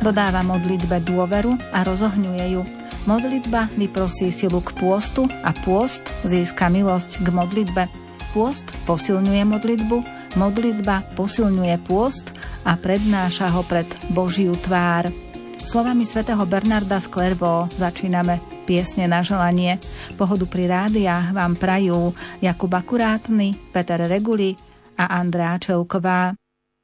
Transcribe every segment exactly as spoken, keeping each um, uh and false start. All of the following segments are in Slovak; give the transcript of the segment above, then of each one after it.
Dodáva modlitbe dôveru a rozohňuje ju. Modlitba vyprosí silu k pôstu a pôst získa milosť k modlitbe. Pôst posilňuje modlitbu, modlitba posilňuje pôst a prednáša ho pred Božiu tvár. Slovami svätého Bernarda z Clairvaux začíname piesne na želanie. Pohodu pri rádiách vám prajú Jakub Akurátny, Peter Reguli a Andrea Čelková.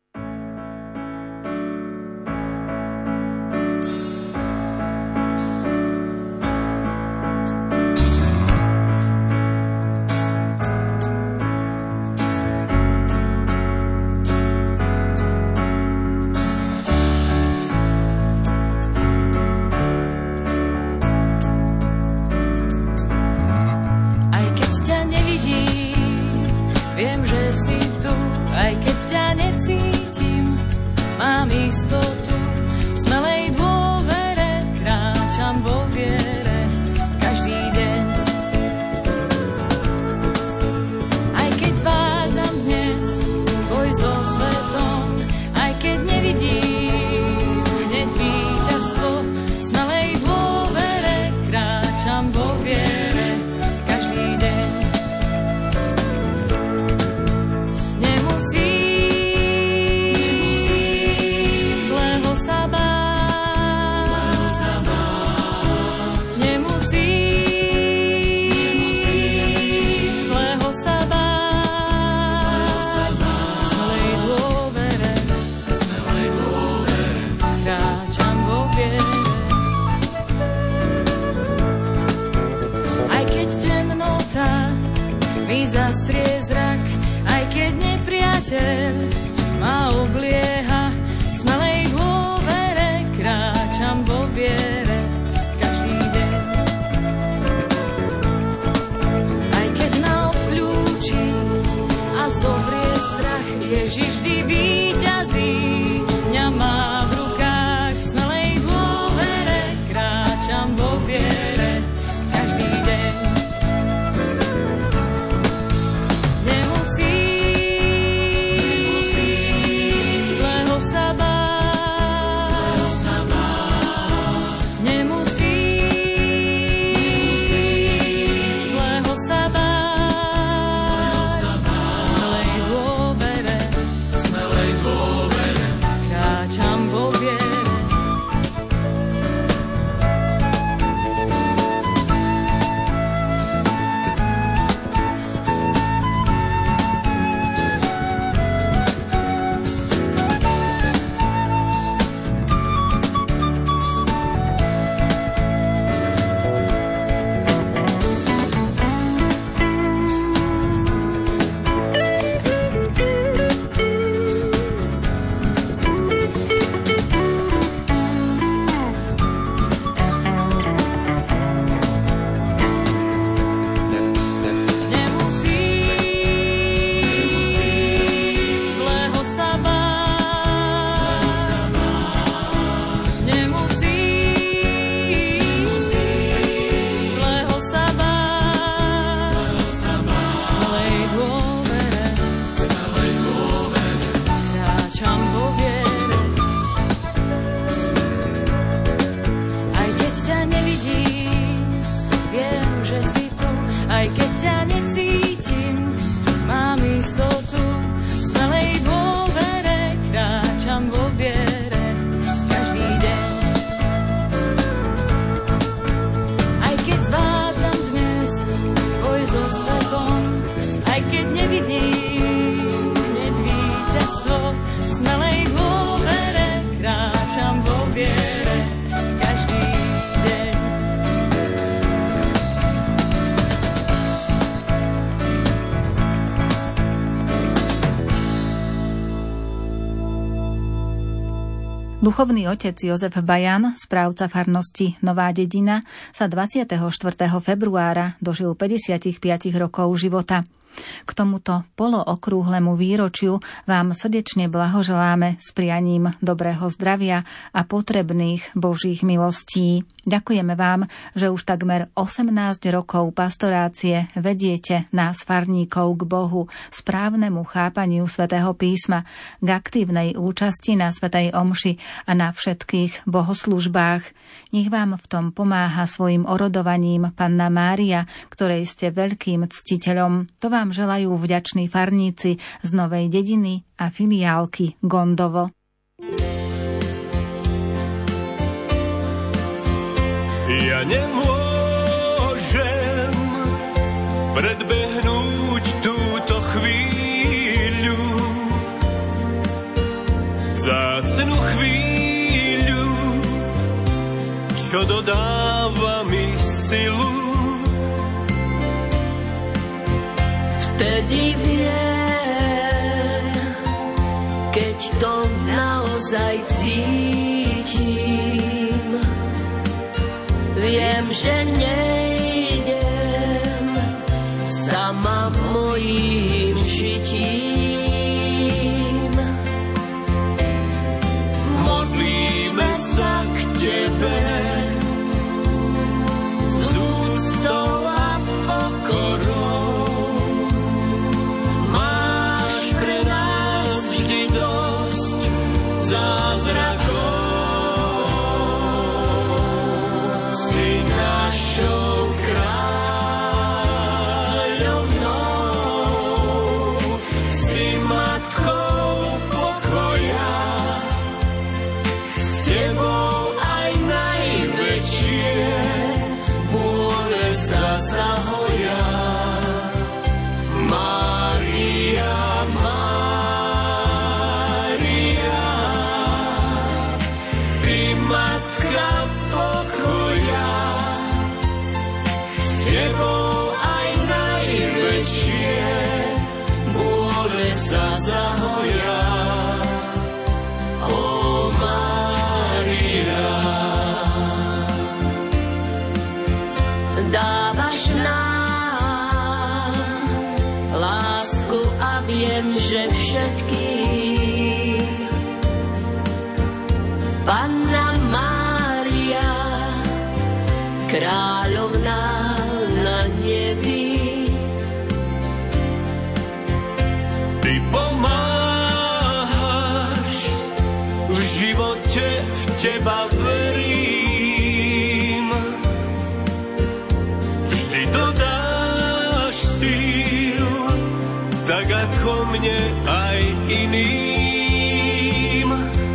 Duchovný otec Jozef Bajan, správca farnosti Nová Dedina, sa dvadsiateho štvrtého februára dožil päťdesiatpäť rokov života. K tomuto polookrúhlemu výročiu vám srdečne blahoželáme s prianím dobrého zdravia a potrebných Božích milostí. Ďakujeme vám, že už takmer osemnásť rokov pastorácie vediete nás farníkov k Bohu, správnemu chápaniu svätého písma, k aktívnej účasti na svätej omši a na všetkých bohoslúžbách. Nech vám v tom pomáha svojim orodovaním Panna Mária, ktorej ste veľkým ctiteľom. To vám želajú vďační farníci z Novej Dediny a filiálky Gondovo. Ja nemôžem predbehnúť túto chvíľu, vzácnu chvíľu, čo dodáva mi silu. Vtedy viem, keď to naozaj cítim, viem, že nejdem sama mojím žitím. Modlíme sa k Tebe s úctou a pokorou. Máš pre nás vždy dosť zázrakov. Dávaš nám lásku a viem, že všetkých Panna Mária, kráľovná na nebi. Ty pomáhaš, v živote v Teba verím. Dodáš síl, tak ako mne aj iným.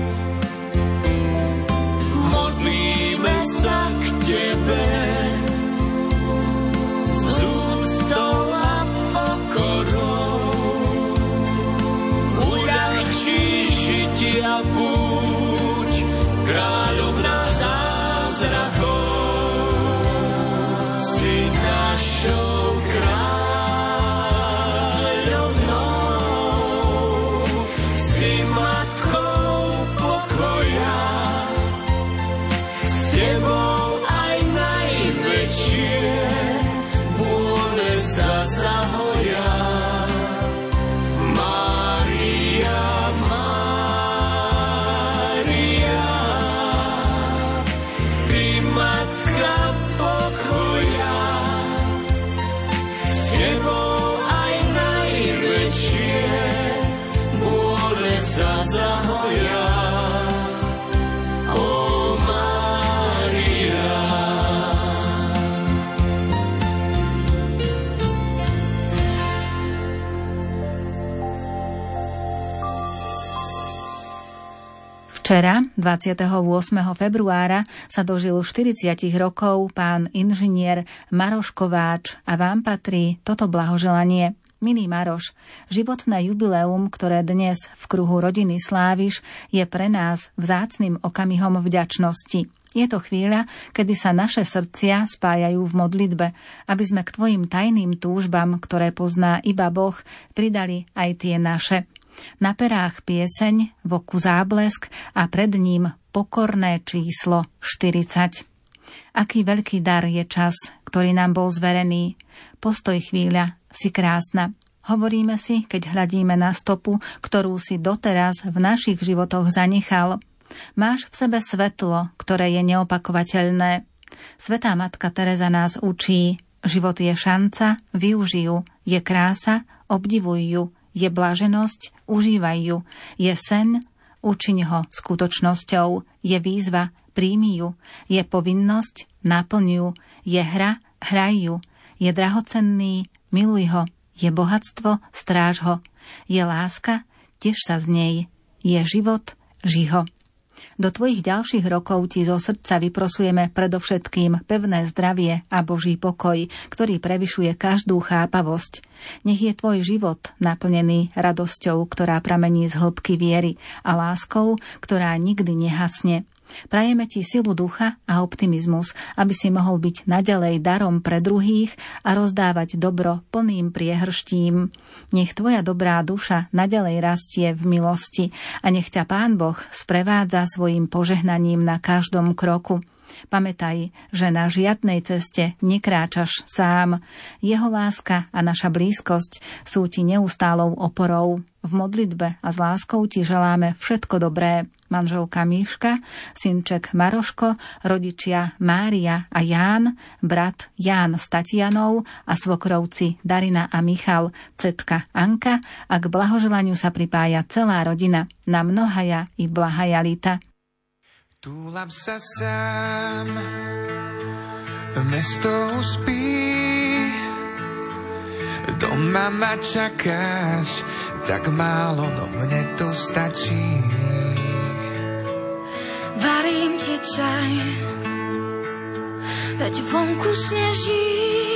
Modlíme sa k Tebe s úctou a pokorou. Uľahčí žitia púť, kráľovná zázrakov. Našou kráľovnou, si matkou pokoja, s Tebou aj najväčšie bôle sa zahoja. Mária, Mária, Ty matka pokoja, aj najväčšie bôle sa zahoja. Ó Mária. Včera, dvadsiateho ôsmeho februára, sa dožil štyridsať rokov pán inžinier Maroš Kováč a vám patrí toto blahoželanie. Milý Maroš, životné jubileum, ktoré dnes v kruhu rodiny sláviš, je pre nás vzácnym okamihom vďačnosti. Je to chvíľa, kedy sa naše srdcia spájajú v modlitbe, aby sme k tvojim tajným túžbám, ktoré pozná iba Boh, pridali aj tie naše. Na perách pieseň, v oku záblesk a pred ním pokorné číslo štyridsať. Aký veľký dar je čas, ktorý nám bol zverený. Postoj chvíľa, si krásna. Hovoríme si, keď hľadíme na stopu, ktorú si doteraz v našich životoch zanechal. Máš v sebe svetlo, ktoré je neopakovateľné. Svätá matka Tereza nás učí, život je šanca, využij ju, je krása, obdivuj ju, je blaženosť, užívaj ju, je sen, učiň ho skutočnosťou, je výzva, príjmi ju, je povinnosť, naplň ju, je hra, hraj ju, je drahocenný, miluj ho, je bohatstvo, stráž ho, je láska, teš sa z nej, je život, ži ho. Do tvojich ďalších rokov ti zo srdca vyprosujeme predovšetkým pevné zdravie a Boží pokoj, ktorý prevyšuje každú chápavosť. Nech je tvoj život naplnený radosťou, ktorá pramení z hĺbky viery a láskou, ktorá nikdy nehasne. Prajeme ti silu ducha a optimizmus, aby si mohol byť naďalej darom pre druhých a rozdávať dobro plným priehrštím. Nech tvoja dobrá duša naďalej rastie v milosti a nech ťa Pán Boh sprevádza svojim požehnaním na každom kroku. Pamätaj, že na žiadnej ceste nekráčaš sám. Jeho láska a naša blízkosť sú ti neustálou oporou. V modlitbe a s láskou ti želáme všetko dobré. Manželka Míška, synček Maroško, rodičia Mária a Ján, brat Ján s Tatianou a svokrovci Darina a Michal, cetka Anka a k blahoželaniu sa pripája celá rodina. Na mnohaja i blahaja lita. Túlam sa sám, mesto uspí, doma ma čakáš, tak málo, no mne to stačí. Varím ti čaj, veď vonku sneží,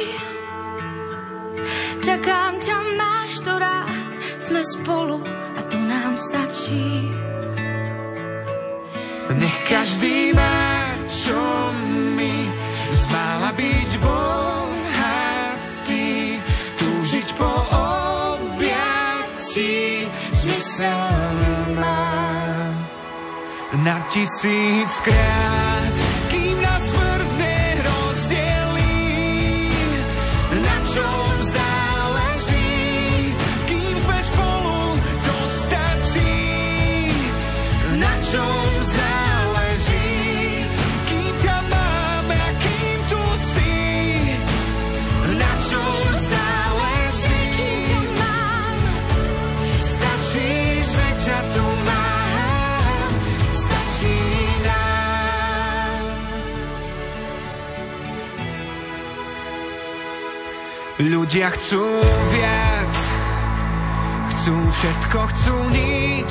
čakám ťa, máš to rád, sme spolu a to nám stačí. Nech každý má, čo mi zmála byť bohatý, túžiť po objatí, zmysel má na tisíckrát, kým nás smrť nerozdelí, na čom záleží, kým sme spolu, to stačí, na čom ľudia chcú viac, chcú všetko, chcú nič,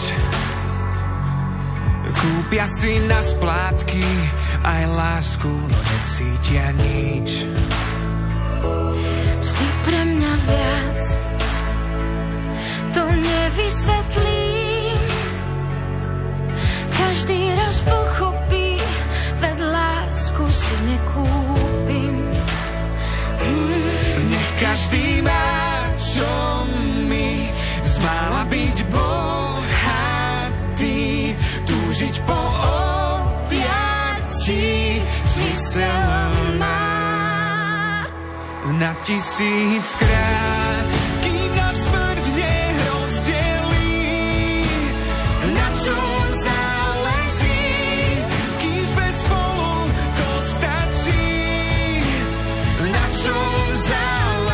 kúpia si na splátky aj lásku, no necítia nič. Si pre mňa viac, to nevysvetlím, každý raz pochopí, veď lásku si nekúpim. Každý má, čo mi zmála byť bohatý, túžiť po objatí, zmysel má na tisíckrát, kým nás smrť nerozdelí, na čom záleží, kým sme spolu, to stačí, na čom záleží.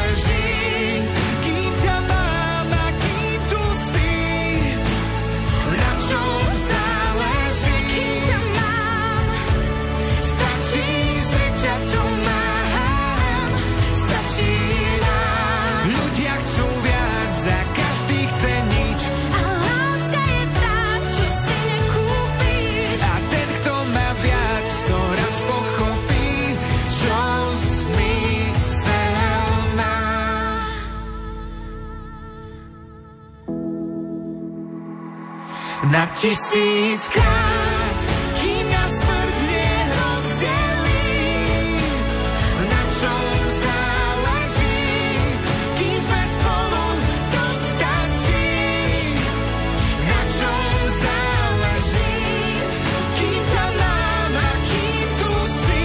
Na tisíckrát, kým nás smrť nerozdelí, na čom záleží, kým sme spolu, to stačí, na čom záleží, kým ťa mám a kým tu si,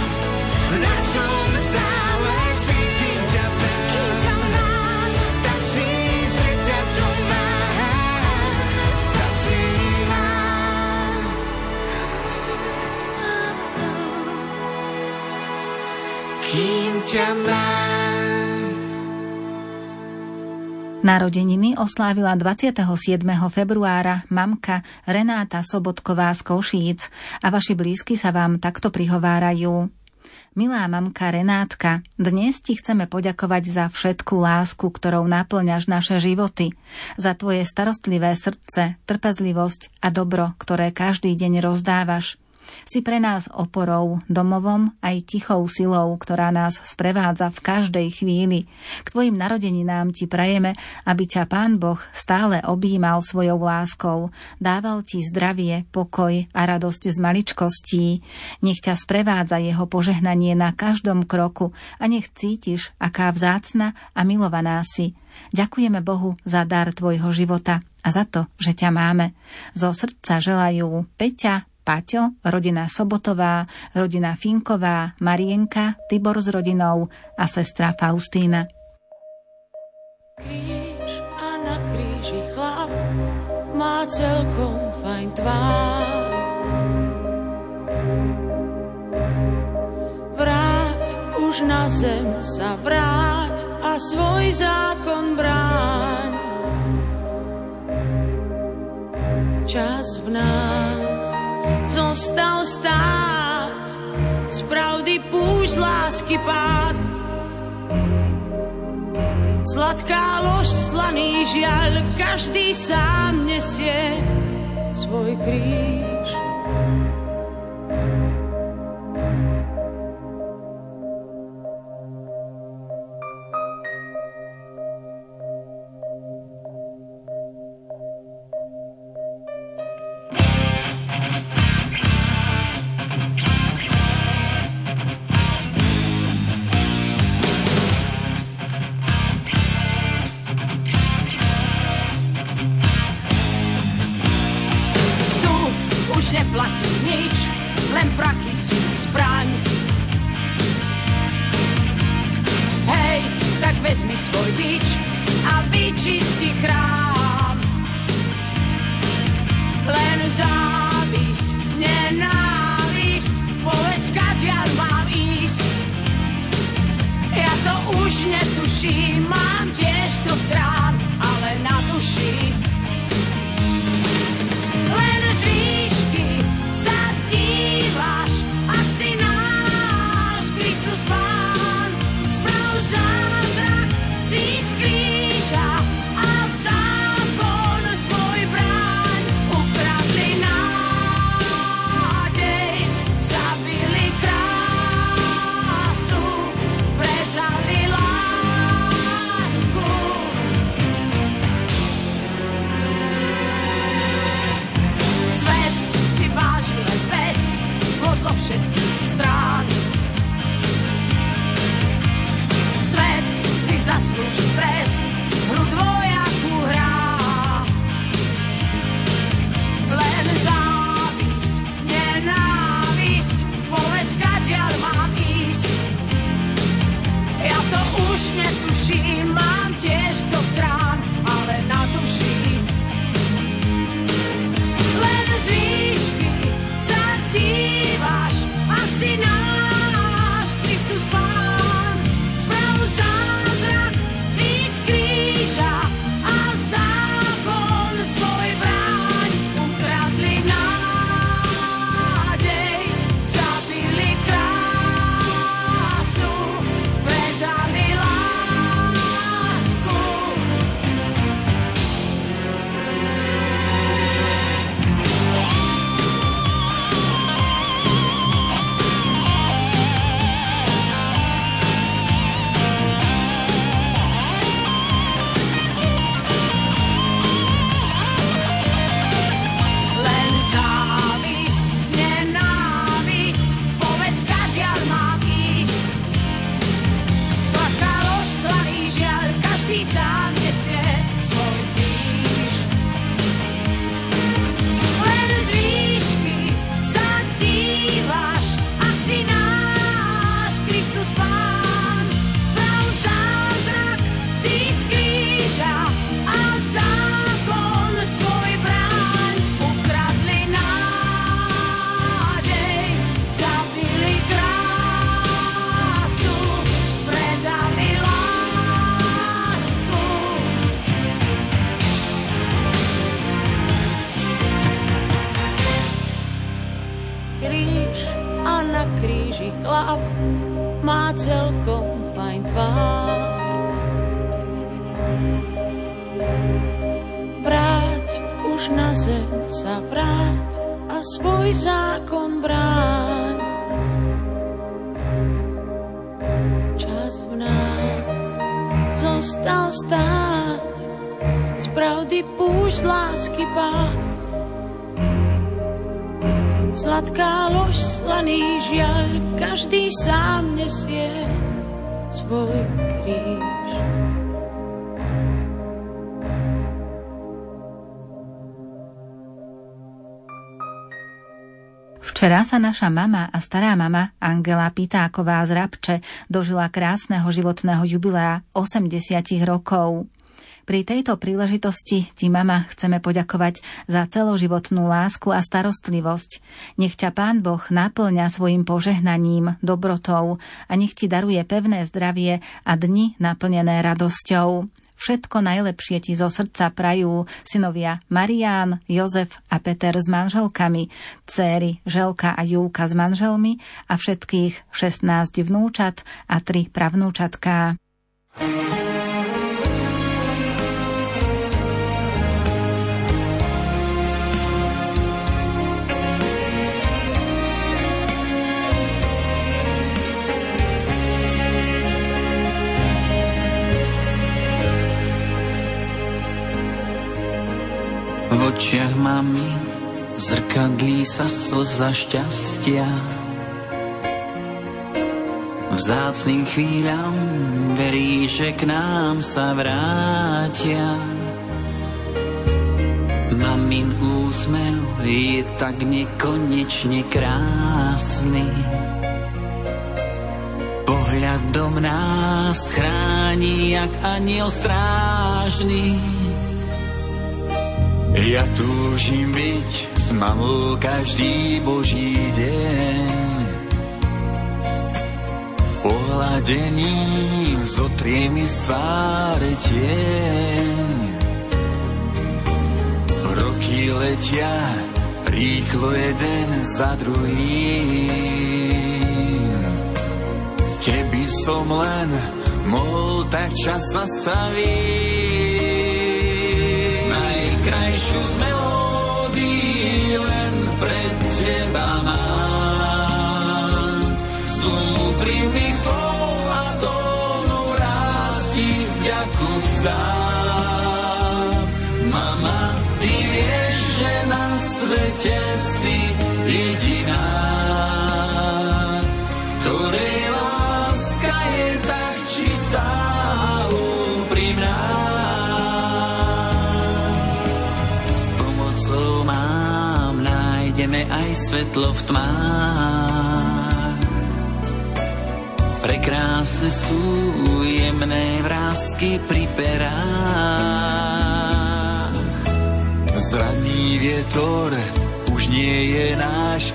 na čom záleží, kým ťa mám, kým ťa mám, stačí. kým ťa mám. Narodeniny oslávila dvadsiateho siedmeho februára mamka Renáta Sobotková z Košíc a vaši blízky sa vám takto prihovárajú. Milá mamka Renátka, dnes ti chceme poďakovať za všetku lásku, ktorou naplňaš naše životy, za tvoje starostlivé srdce, trpezlivosť a dobro, ktoré každý deň rozdávaš. Si pre nás oporou, domovom aj tichou silou, ktorá nás sprevádza v každej chvíli. K tvojim narodeninám ti prajeme, aby ťa Pán Boh stále objímal svojou láskou, dával ti zdravie, pokoj a radosť z maličkostí. Nech ťa sprevádza jeho požehnanie na každom kroku a nech cítiš, aká vzácna a milovaná si. Ďakujeme Bohu za dar tvojho života a za to, že ťa máme. Zo srdca želajú Peťa, Paťo, rodina Sobotová, rodina Finková, Marienka, Tibor s rodinou a sestra Faustína. Kríž a na kríži chlap má celkom fajn tvár. Vráť už na zem sa vráť a svoj zákon bráň. Čas v nás zostal stáť, z pravdy púšť, z lásky pád. Sladká lož, slaný žiaľ, každý sám nesie svoj kríž. Už má celkom fajn tvár. Vráť, už na zem sa vráť a svoj zákon bráň. Čas v nás zostal stáť, z pravdy púšť lásky pád. Sladká lož, slaný žiaľ, každý sám nesie svoj kríž. Včera sa naša mama a stará mama Angela Pitáková z Rabče dožila krásneho životného jubilea osemdesiat rokov. Pri tejto príležitosti ti, mama, chceme poďakovať za celoživotnú lásku a starostlivosť. Nech ťa Pán Boh napĺňa svojim požehnaním, dobrotou a nech ti daruje pevné zdravie a dni naplnené radosťou. Všetko najlepšie ti zo srdca prajú synovia Marián, Jozef a Peter s manželkami, dcéry Želka a Julka s manželmi a všetkých šestnásť vnúčat a tri pravnúčatká. V očiach mami zrkadlí sa slza šťastia. Vzácnym chvíľam verí, že k nám sa vrátia. Mamin úsmev je tak nekonečne krásny. Pohľadom nás chráni jak anjel strážny. Ja túžim byť s mamou každý boží deň. Pohľadením zotrie mi z tváre tieň. Roky letia rýchlo jeden za druhým. Keby som len mohol tak čas zastaviť. Najkrajšiu z melódií len pre teba mám. Z úprimných slov a tónov rád ti vďaku vzdám. Mama, ty vieš, že na svete si jediná, ktorej láska je tak čistá a úprimná. Nájdeme aj svetlo v tmách. Prekrásne sú jemné vrásky pri perách. Zraný vietor už nie je náš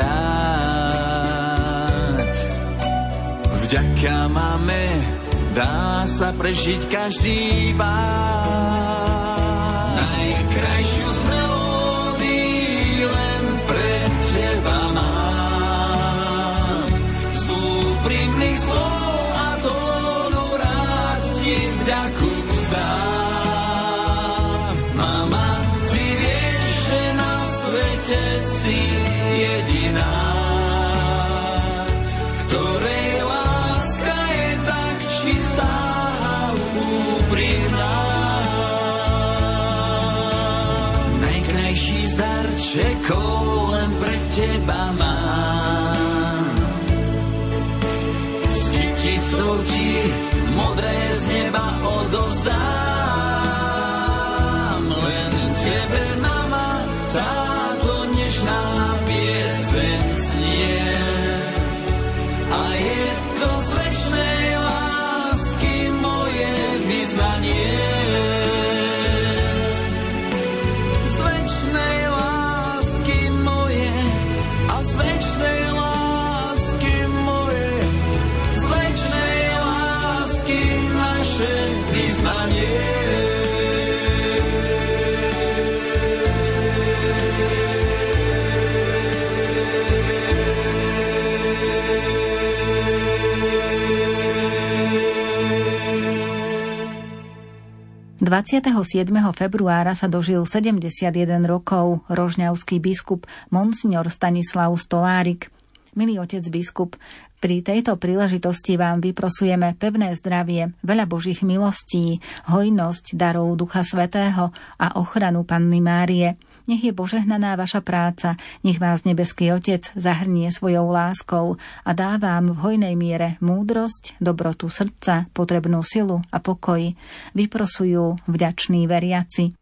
kamarát. Vďaka máme dá sa prežiť každý pád. Najkrajšiu z melódií len pre teba mám. Z úprimných slov a tónov rád ti vďaku vzdám. Mama, ty vieš, že na svete si jediná, ktorej láska je tak čistá a úprimná. Najkrajší z darčekov len pre teba mám. S kyticou ti modré z neba odovzdám. Len tebe, mama, táto nežná pieseň znie. A je to z večnej lásky moje vyznanie. Z večnej lásky moje a z večnej lásky moje, z večnej lásky naše vyznanie. dvadsiateho siedmeho februára sa dožil sedemdesiatjeden rokov rožňavský biskup Monsignor Stanislav Stolárik. Milý otec biskup, pri tejto príležitosti vám vyprosujeme pevné zdravie, veľa Božích milostí, hojnosť darov Ducha Svätého a ochranu Panny Márie. Nech je požehnaná vaša práca, nech vás nebeský Otec zahrnie svojou láskou a dá vám v hojnej miere múdrosť, dobrotu srdca, potrebnú silu a pokoj. Vyprosujú vďační veriaci.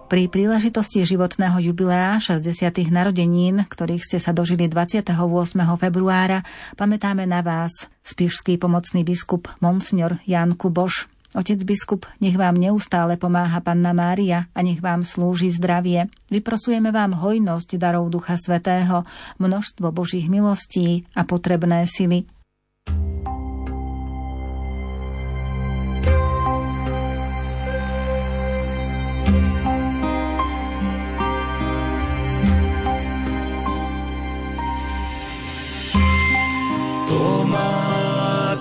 Pri príležitosti životného jubilea šesťdesiatych narodenín, ktorých ste sa dožili dvadsiateho ôsmeho februára, pamätáme na vás, spišský pomocný biskup Monsignor Ján Kuboš. Otec biskup, nech vám neustále pomáha Panna Mária a nech vám slúži zdravie. Vyprosujeme vám hojnosť darov Ducha Svätého, množstvo Božích milostí a potrebné sily. Tomad,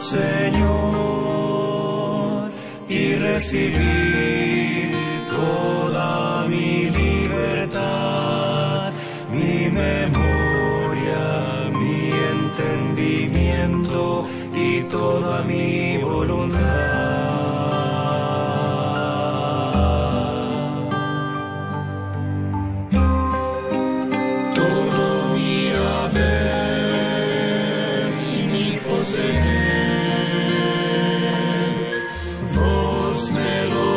Señor, y recibid toda mi libertad, mi memoria, mi entendimiento y toda mi voluntad. Todo mi haber y mi poseer, vos me lo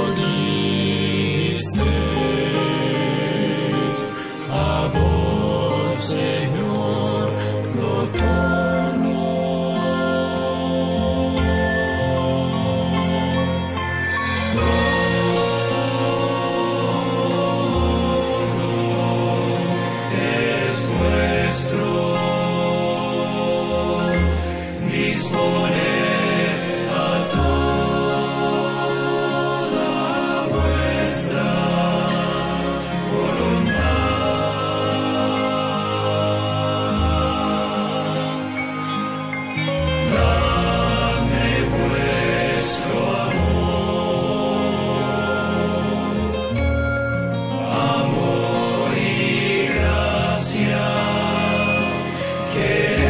dices, a vos, Señor, lo tomo. Es nuestro. Disponer a toda vuestra voluntad. Dadme vuestro amor, amor y gracia, que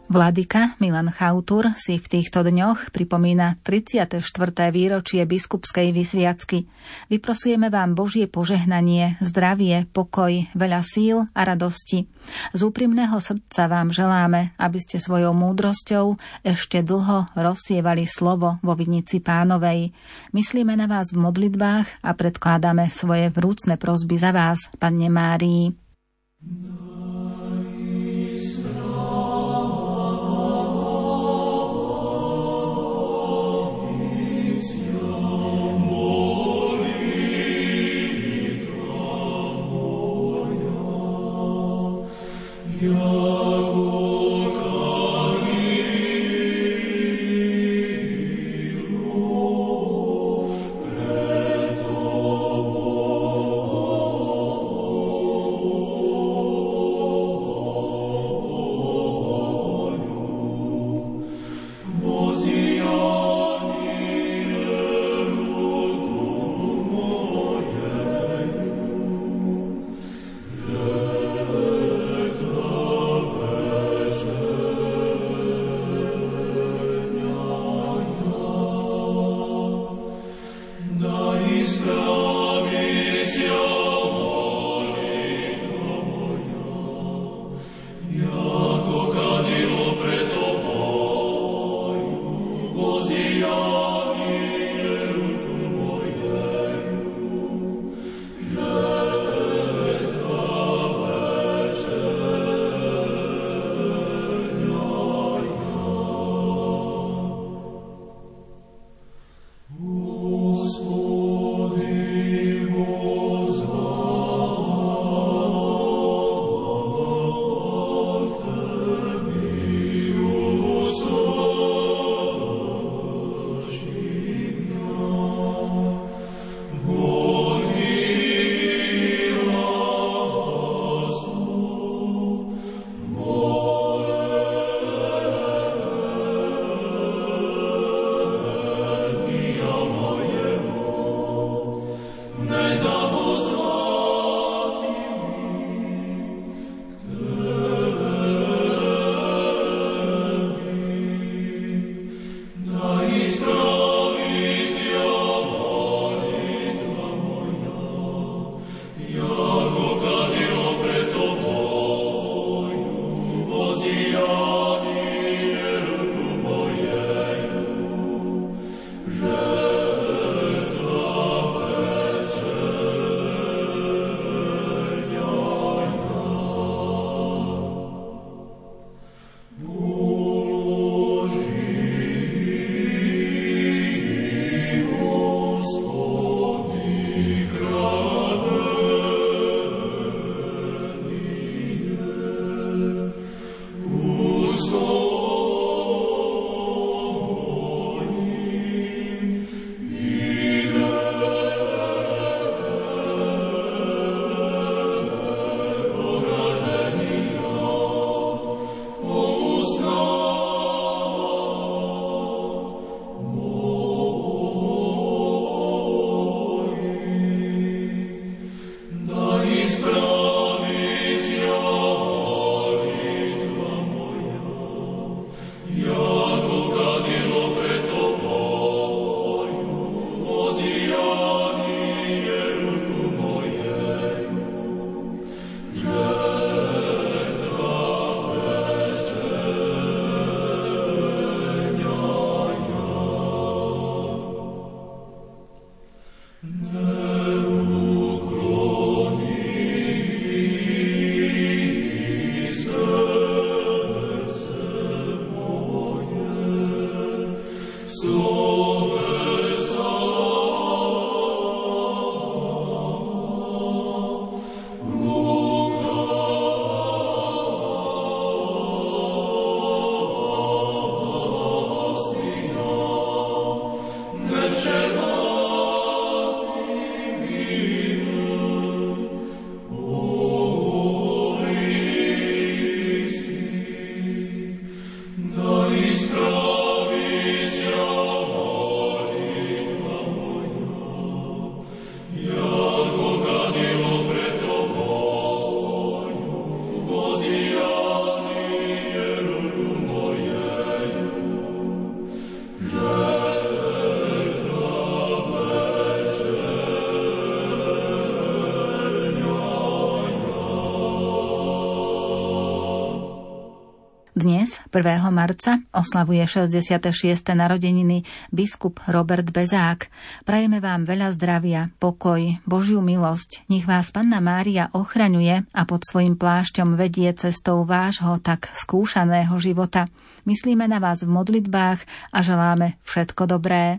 Vladyka Milan Chautur si v týchto dňoch pripomína tridsiate štvrté výročie biskupskej vysviacky. Vyprosujeme vám Božie požehnanie, zdravie, pokoj, veľa síl a radosti. Z úprimného srdca vám želáme, aby ste svojou múdrosťou ešte dlho rozsievali slovo vo vinici Pánovej. Myslíme na vás v modlitbách a predkladáme svoje vrúcne prosby za vás, Panne Márii. Ooh. Dnes, prvého marca, oslavuje šesťdesiate šieste narodeniny biskup Robert Bezák. Prajeme vám veľa zdravia, pokoj, Božiu milosť. Nech vás Panna Mária ochraňuje a pod svojim plášťom vedie cestou vášho tak skúšaného života. Myslíme na vás v modlitbách a želáme všetko dobré.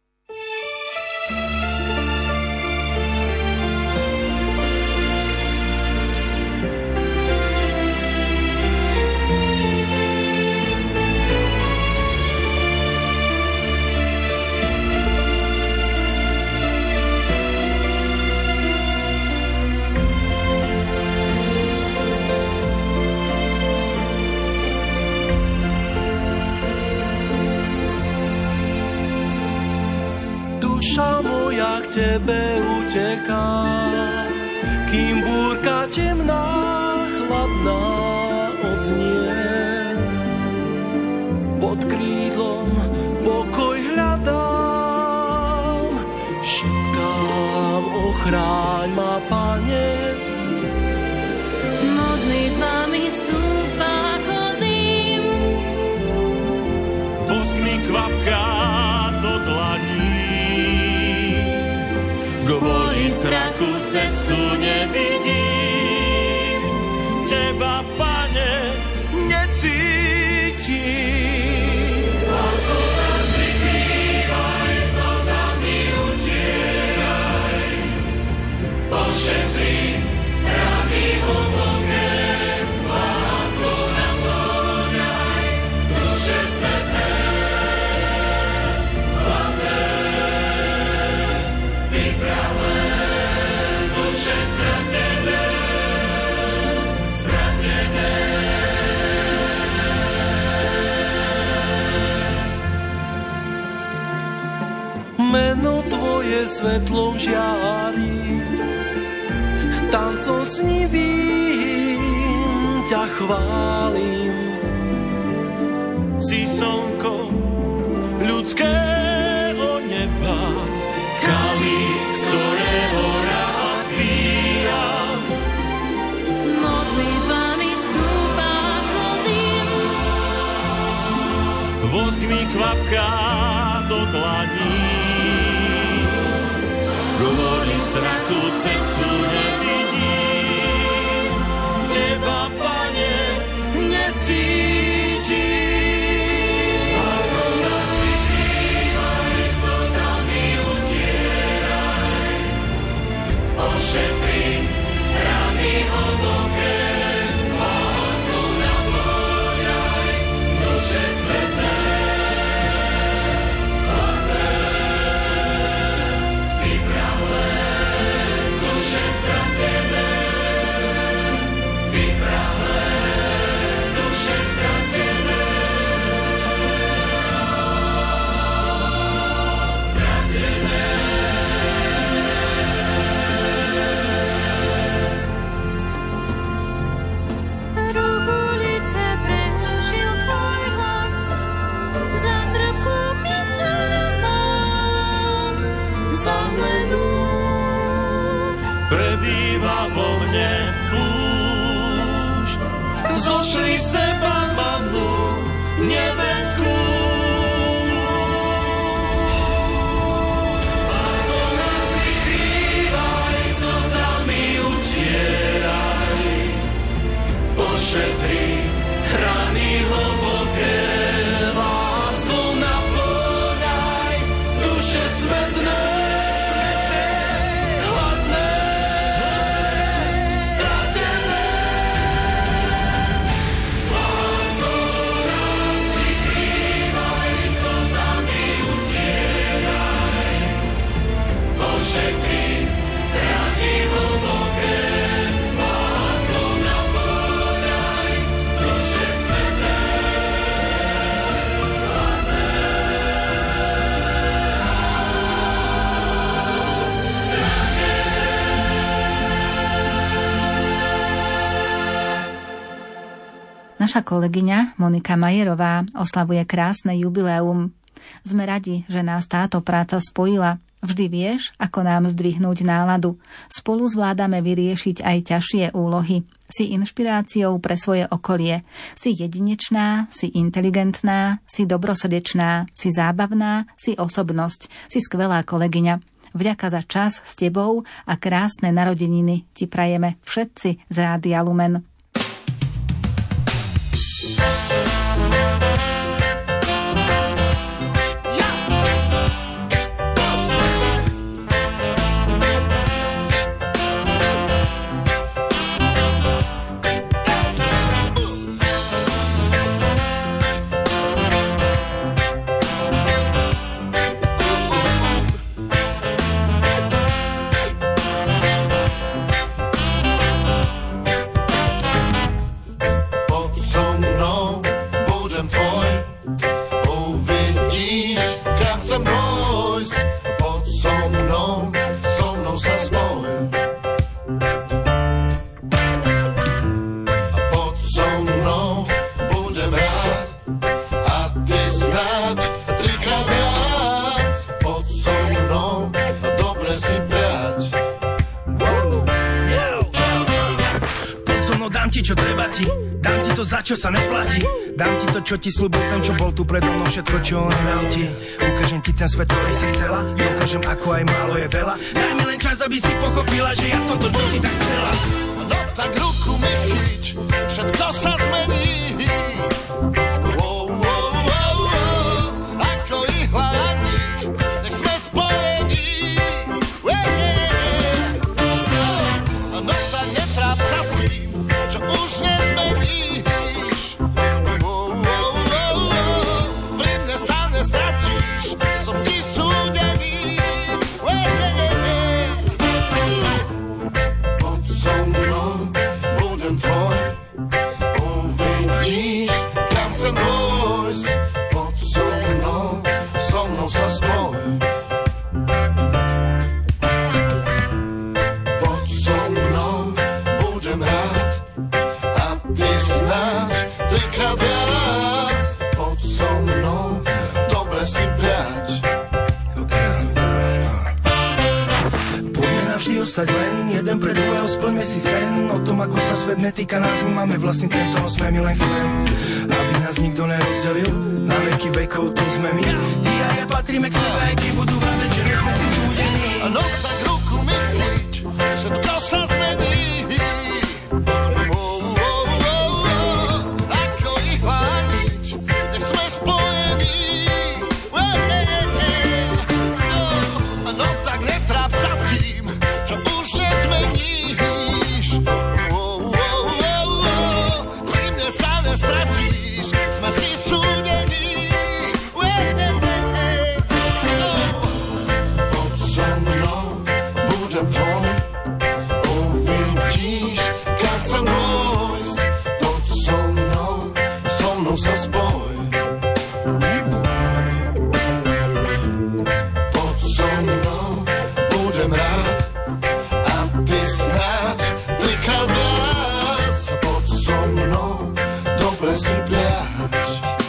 Duša moja k tebe uteká, kým búrka temná, chladná odznie. Pod krídlom pokoj hľadám, šepkám, ochráň ma, Pane. Modlitbami stúpa ako dým, Vosk mi kvapká do dlaní. Kvôli strachu cestu nevidím, teba, Pane, necítim. Láskou nás vykrývaj, slzami utieraj, pošetri rany hlboké, láskou naplňaj duše sveté. Meno Tvoje svetlom žiari, tancom snivým ťa chválim. Si slnko ľudského neba, kalich, z ktorého rád pijam. modlitbami stúpa ako dým. Vosk mi kvapká do dlaní, kvôli strachu cestu nevidím, teba, Pane, necítim. Láskou nás vykrývaj, slzami utieraj, ošetri rany hlboké, láskou naplňaj duše sveté. Prebýva vo mne púšť, zošli seba manu nebeskú. Láskou nás vykrývaj, slzami utieraj, pošetri rany hlboké, láskou naplňaj duše svetné. Naša kolegyňa Monika Majerová oslavuje krásne jubileum. Sme radi, že nás táto práca spojila. Vždy vieš, ako nám zdvihnúť náladu. Spolu zvládame vyriešiť aj ťažšie úlohy. Si inšpiráciou pre svoje okolie. Si jedinečná, si inteligentná, si dobrosrdečná, si zábavná, si osobnosť, si skvelá kolegyňa. Vďaka za čas s tebou a krásne narodeniny ti prajeme všetci z Rádia Lumen. Čo sa neplatí, dám ti to, čo ti slúbil ten, čo bol tu predo mnou, všetko, čo on nedal ti. Ukážem ti ten svet, ktorý si chcela, ukážem, ako aj málo je veľa. Daj mi len čas, aby si pochopila, že ja som to, čo si tak chcela. No tak ruku mi chyť, všetko sa zmení. Oh, oh, oh, oh, ako ihla a nič, nech sme spojení. No tak netráp sa tým, čo už nezmení. Ostať len jeden pre druhého, splňme si sen o tom, ako sa svet netýka nás, my máme vlastný ten, toho sme my len chcem, aby nás nikto nerozdelil, na veky vekov to sme my, ty a ja patríme k sebe, aj keď budú vrádeť, že sme si súdení. No tak ruku mi chyť, všetko sa zmení. Oh, oh, oh, oh, ako ihla a nič, nech sme spojení. Oh, oh, no tak netráp sa tým, čo už nezmeníš. Oh, oh, oh, oh, pri mne sa nestratíš, sme si súdení. Oh, oh, pod so mnou budem tvoj, uvidíš, kam chcem dôjsť. Pod so mnou, so mnou sa spoj. Pod so mnou budem rád, snáď trikrát viac, poď so mnou, dobre si pľať.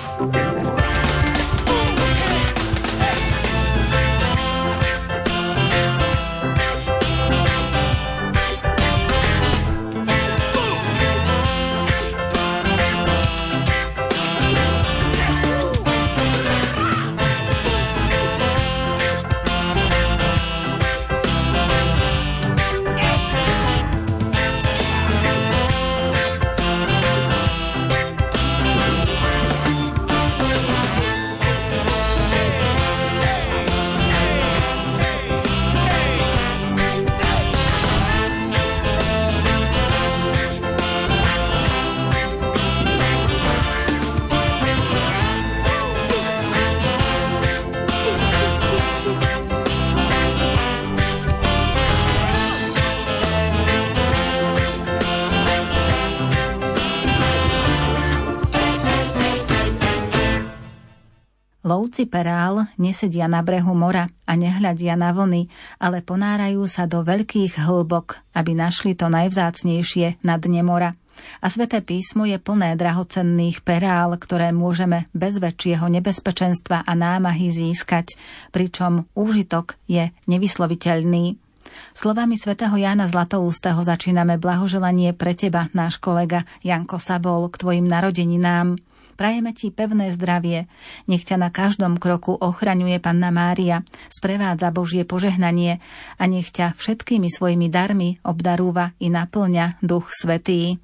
Lovci perál nesedia na brehu mora a nehľadia na vlny, ale ponárajú sa do veľkých hĺbok, aby našli to najvzácnejšie na dne mora. A Sväté písmo je plné drahocenných perál, ktoré môžeme bez väčšieho nebezpečenstva a námahy získať, pričom úžitok je nevysloviteľný. Slovami svätého Jána Zlatoústeho začíname blahoželanie pre teba, náš kolega Janko Sabol, k tvojim narodeninám. Prajeme ti pevné zdravie, nech ťa na každom kroku ochraňuje Panna Mária, sprevádza Božie požehnanie a nech ťa všetkými svojimi darmi obdarúva i naplňa Duch Svätý.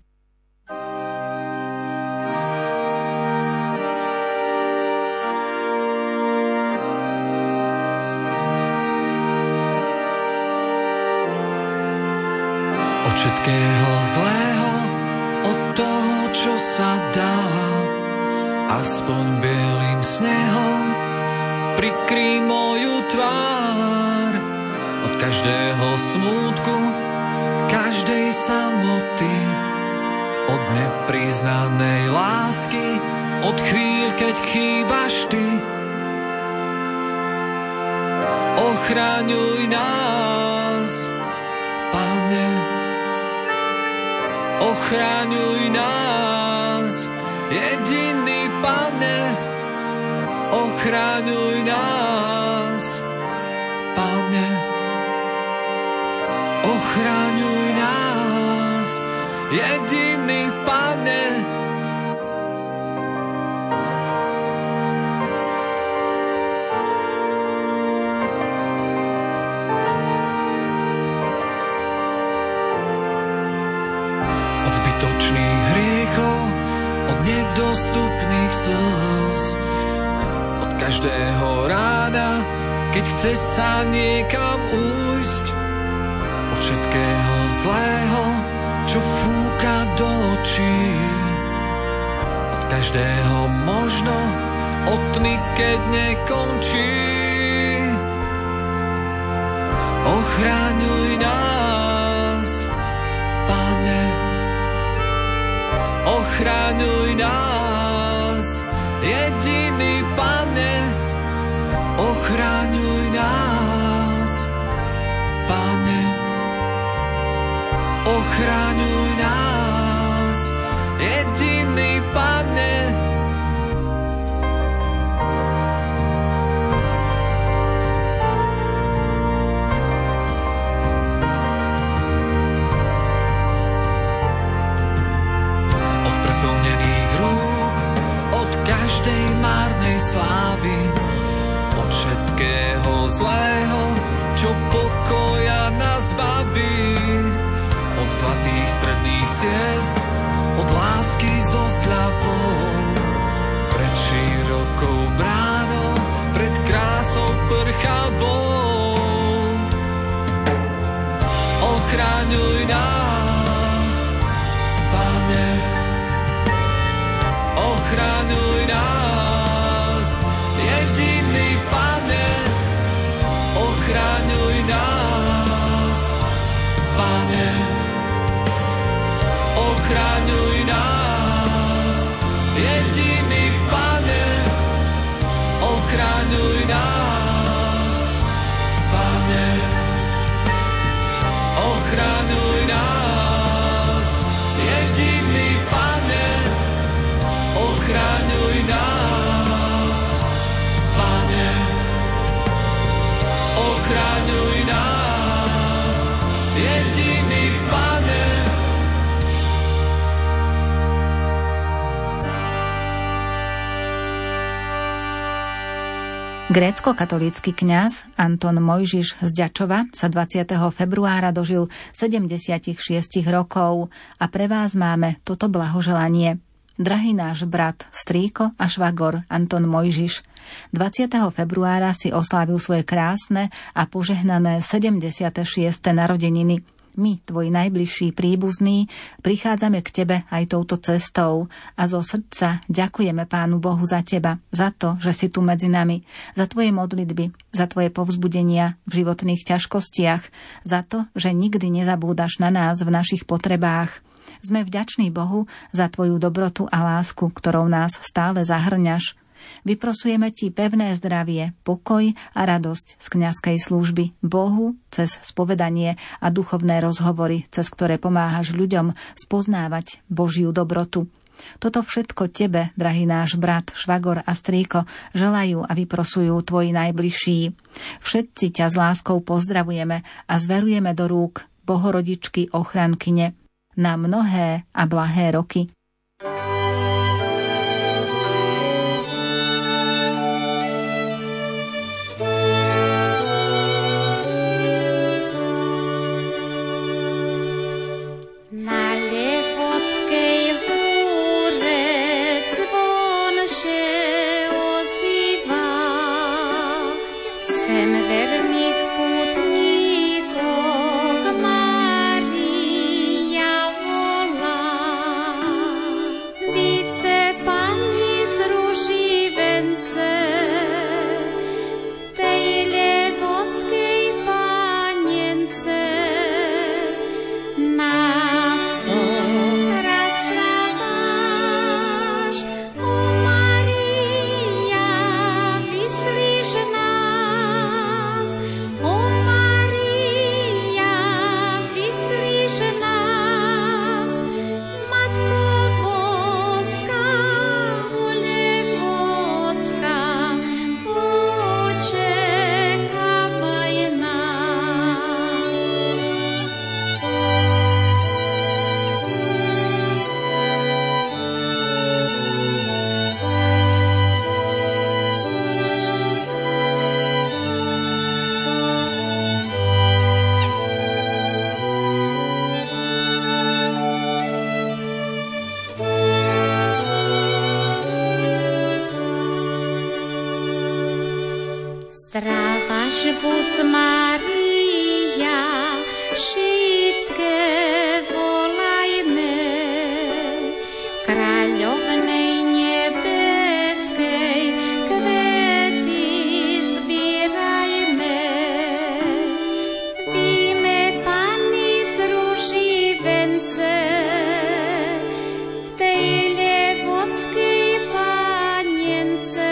Od všetkého zlého, od toho, čo sa dá, aspoň bielým snehom prikryj moju tvár. Od každého smútku, každej samoty, od nepriznanej lásky, od chvíľ, keď chýbaš ty. Ochraňuj nás, Pane, ochraňuj nás, jediný Pane, ochraňuj nás, Pane, ochraňuj nás, jediný Pane. Od zbytočných hriechov, od nedostupných slz, od každého rána, keď chce sa niekam újsť, od všetkého zlého, čo fúka do očí, od každého možno, od tmy, keď nekončí. Ochraňuj nás, Pane, ochraňuj nás, jediný Pane, ochraňuj nás, Pane, ochraňuj nás, jediný Pane. Každej márnej slávy, od všetkého zlého, čo pokoja nás baví, od zlatých stredných ciest, od lásky so sľavou, pred širokou bránou, pred krásou prchavou. Ochraňuj nás, Pane, ochraňuj nás, jediný Pane, ochraňuj nás, Pane, ochraňuj nás, jediný Pane, ochraňuj nás, Pane, ochraňuj nás, jediný Pane, ochraňuj nás, Pane, ochraňuj nás, jediný Pane. Grécko-katolícky kňaz Anton Mojžiš z Ďačova sa dvadsiateho februára dožil sedemdesiatšesť rokov a pre vás máme toto blahoželanie. Drahý náš brat, strýko a švagor Anton Mojžiš, dvadsiateho februára si oslávil svoje krásne a požehnané sedemdesiate šieste narodeniny. My, tvoji najbližší príbuzní, prichádzame k tebe aj touto cestou a zo srdca ďakujeme Pánu Bohu za teba, za to, že si tu medzi nami, za tvoje modlitby, za tvoje povzbudenia v životných ťažkostiach, za to, že nikdy nezabúdaš na nás v našich potrebách. Sme vďační Bohu za tvoju dobrotu a lásku, ktorou nás stále zahrňaš. Vyprosujeme ti pevné zdravie, pokoj a radosť z kňazskej služby Bohu cez spovedanie a duchovné rozhovory, cez ktoré pomáhaš ľuďom spoznávať Božiu dobrotu. Toto všetko tebe, drahý náš brat, švagor a strýko, želajú a vyprosujú tvoji najbližší. Všetci ťa s láskou pozdravujeme a zverujeme do rúk Bohorodičky ochrankyne na mnohé a blahé roky. Zdrávaš buď Mária, všetké volajme, kráľovnej nebeskej, kvety zbierajme. Víme Panny z rúží vence, tej levodskej panience.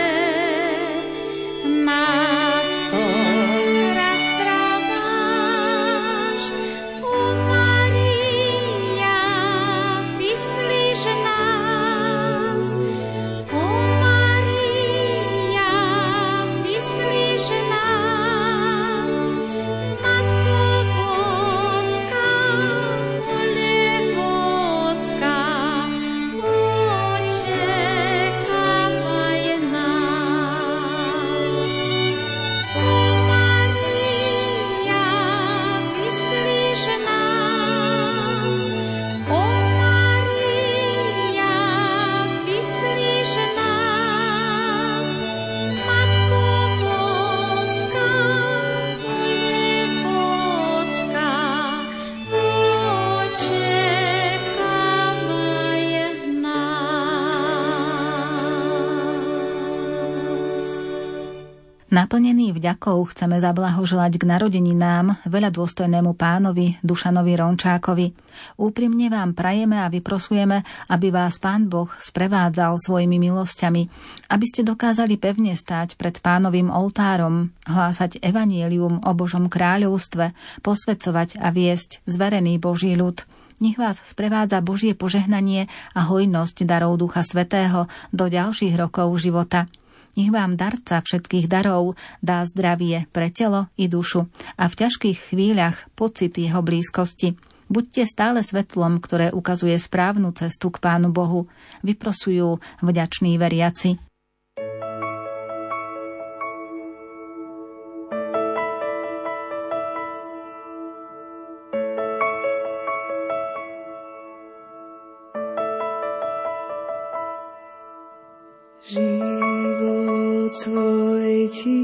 Naplnení vďakou chceme zablahoželať k narodeninám veľa dôstojnému pánovi Dušanovi Rončákovi. Úprimne vám prajeme a vyprosujeme, aby vás Pán Boh sprevádzal svojimi milosťami, aby ste dokázali pevne stáť pred Pánovým oltárom, hlásať evanjelium o Božom kráľovstve, posväcovať a viesť zverený Boží ľud. Nech vás sprevádza Božie požehnanie a hojnosť darov Ducha Svätého do ďalších rokov života. Nech vám darca všetkých darov dá zdravie pre telo i dušu a v ťažkých chvíľach pocit jeho blízkosti. Buďte stále svetlom, ktoré ukazuje správnu cestu k Pánu Bohu, vyprosujú vďační veriaci. Život svoj ti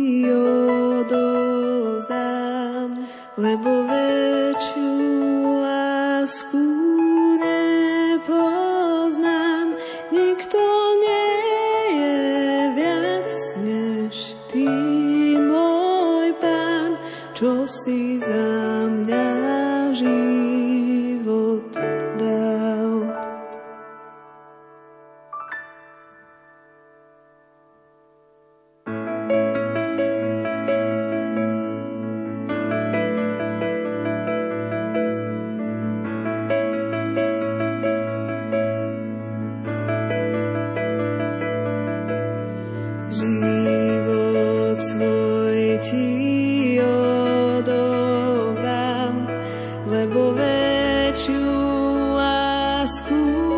odovzdám, lebo väčšiu lásku nepoznám. Nikto nie je viac než ty, môj Pán, čo si za mňa život dal. Život svoj ti odovzdám, lebo väčšiu lásku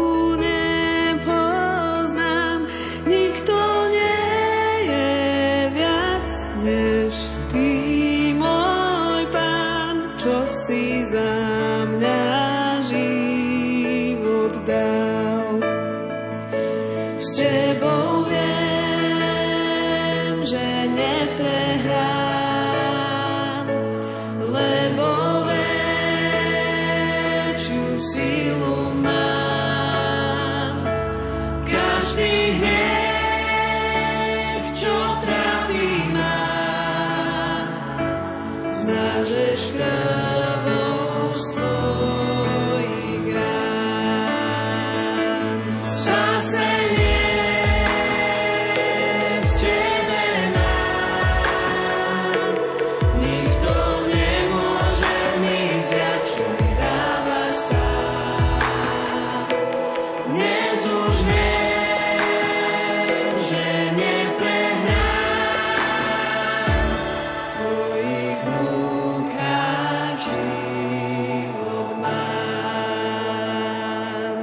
nepoznám. Nikto nie je viac než ty, môj Pán, čo si za mňa život dal. S tebou viem, že neprehrám, lebo väčšiu silu mám. Každý hriech, čo trápi ma, zmážeš krvou z tvojich rán. Spásenie v tebe mám, nikto nemôže mi vziať, čo mi dávaš sám. Dnes už viem, že neprehrám, v tvojich rukách život mám.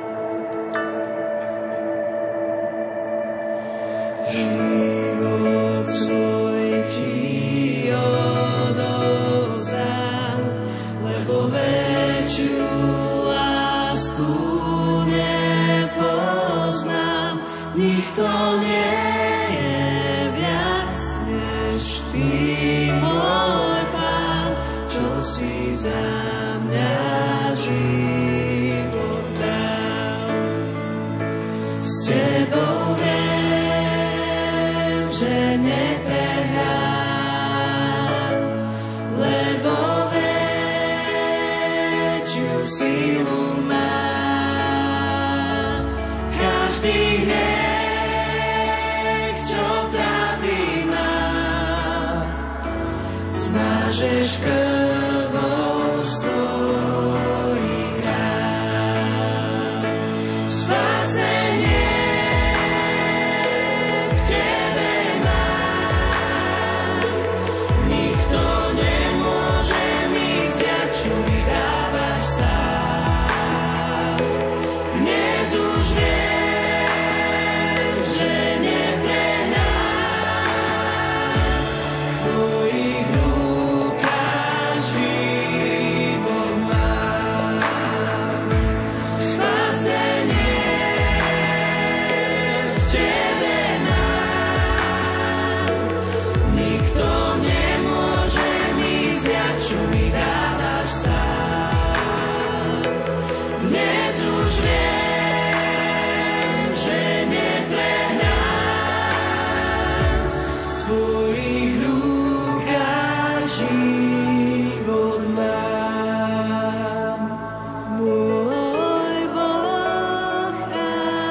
Život svoj ti odovzdám, lebo väčšiu lásku nepoznám. Nikto nie je viac než ty, môj Pán, čo si za mňa život dal. S tebou viem, že neprehrám, lebo väčšiu silu mám. Každý hriech, čo trápi ma, zmážeš krvou z tvojich rán. Spásenie v tebe mám, nikto nemôže mi vziať, čo mi dávaš sám. Dnes už viem, že neprehrám, v tvojich rukách život mám. Spásenie v tebe mám, nikto nemôže mi vziať, čo mi dávaš sám. Dnes už viem, že neprehrám, v tvojich rukách život mám. Môj Boh a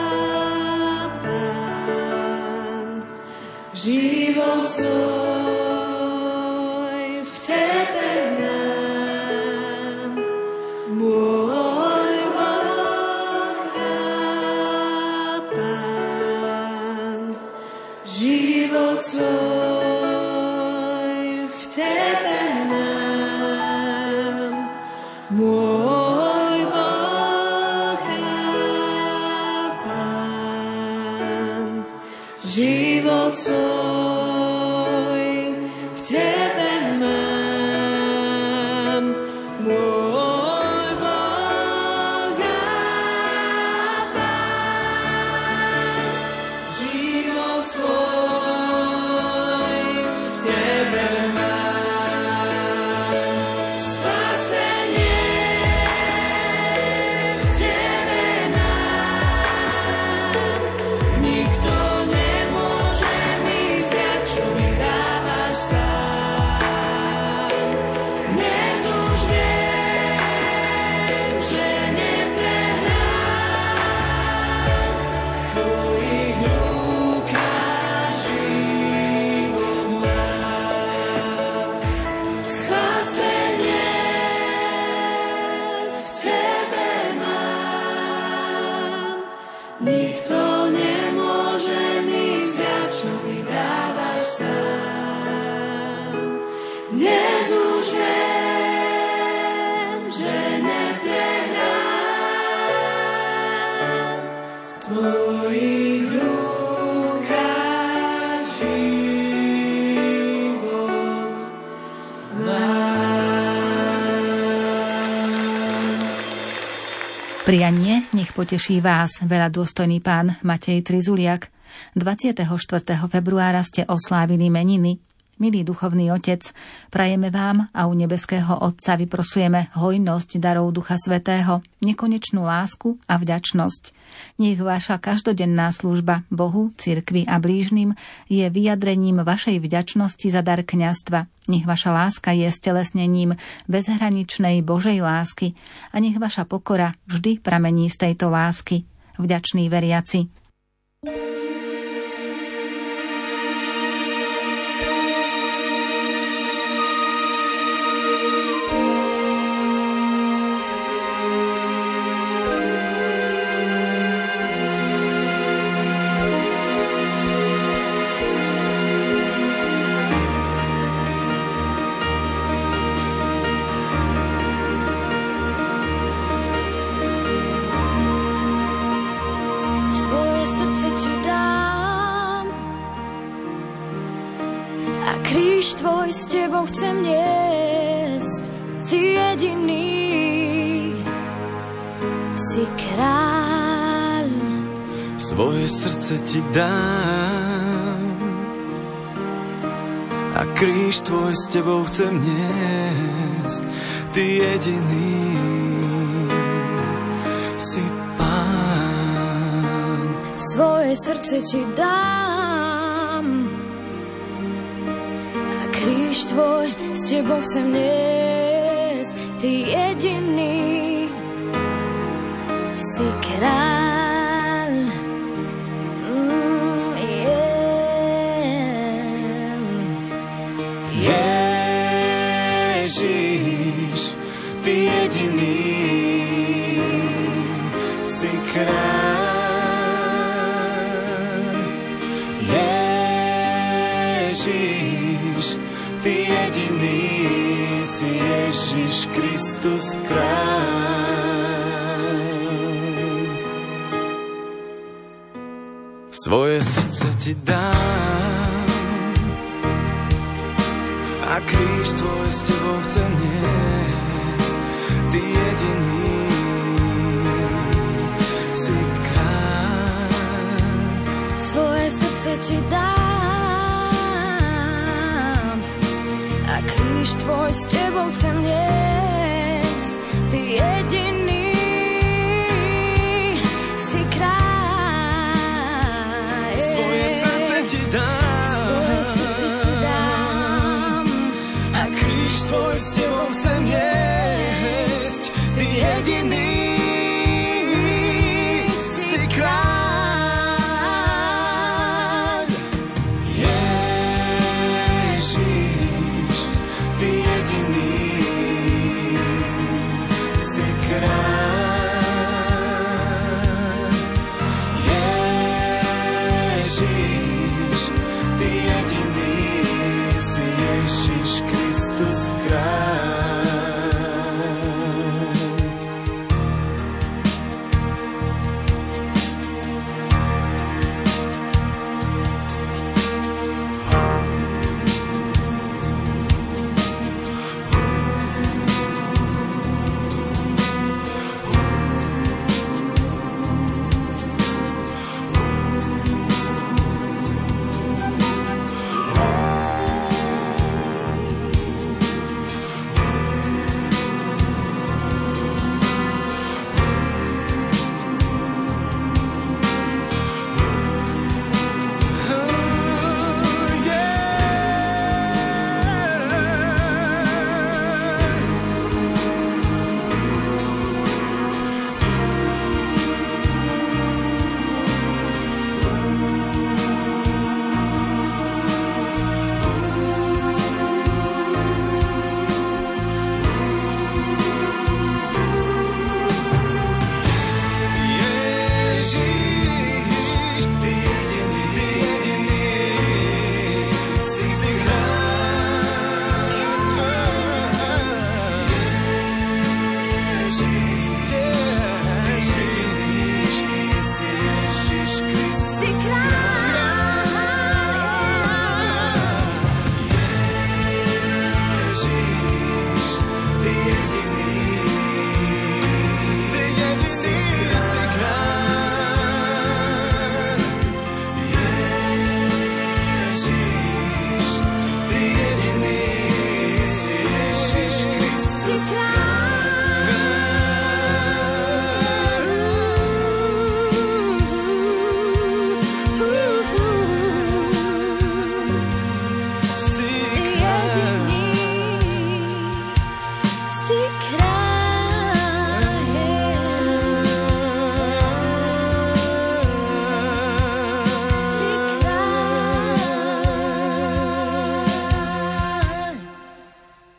Pán, život svoj v tebe mám. Môj Boh a Pán, život svoj v tebe mám. Môj Boh a Pán, život svoj v tebe mám. Môj Boh a Pán, život svoj v tebe mám. Spásenie v tebe mám, nikto nemôže mi vziať, čo mi dávaš sám. Prianie nech poteší vás, veľa dôstojný pán Matej Trizuliak. dvadsiateho štvrtého februára ste oslávili meniny. Milý duchovný otec, prajeme vám a u nebeského Otca vyprosujeme hojnosť darov Ducha Svätého, nekonečnú lásku a vďačnosť. Nech vaša každodenná služba Bohu, cirkvi a blížnym je vyjadrením vašej vďačnosti za dar kňazstva. Nech vaša láska je stelesnením bezhraničnej Božej lásky a nech vaša pokora vždy pramení z tejto lásky. Vďačný veriaci. S tebou chcem niesť, ty jediný si kráľ. Svoje srdce ti dám a kríž tvoj s tebou chcem niesť, ty jediný si pán. Svoje srdce ti dám, kríž tvoj s tebou chcem niesť, ty jediný si kráľ. Mm, yeah. Ježiš, ty jediný si kráľ. Ježiš, ty jediný si Ježiš Kristus kráľ. Svoje srdce ti dám a kríž tvoj s tebou chcem niesť, ty jediný si kráľ. Svoje srdce ti dám a kríž tvoj s tebou chcem niesť, ty jediný si kráľ. Svoje srdce ti dám, svoje srdce ti dám a kríž tvoj s tebou chcem niesť, ty jediný si kráľ.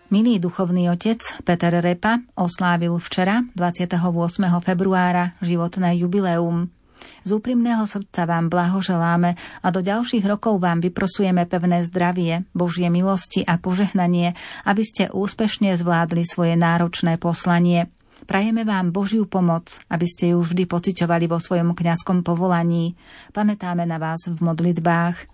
Milý duchovný otec Peter Repa oslávil včera, dvadsiateho ôsmeho februára, životné jubileum. Z úprimného srdca vám blahoželáme a do ďalších rokov vám vyprosujeme pevné zdravie, Božie milosti a požehnanie, aby ste úspešne zvládli svoje náročné poslanie. Prajeme vám Božiu pomoc, aby ste ju vždy pociťovali vo svojom kňazskom povolaní. Pamätáme na vás v modlitbách.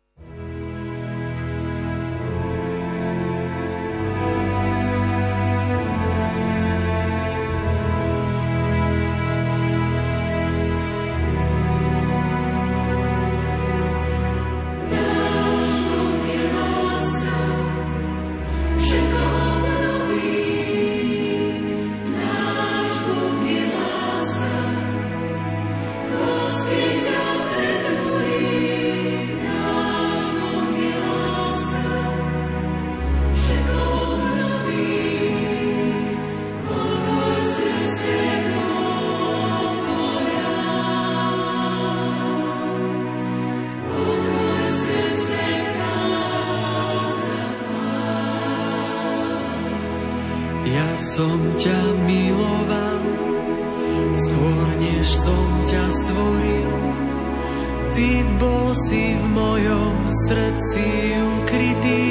Som ťa miloval, skôr než som ťa stvoril. Ty bol si v mojom srdci ukrytý.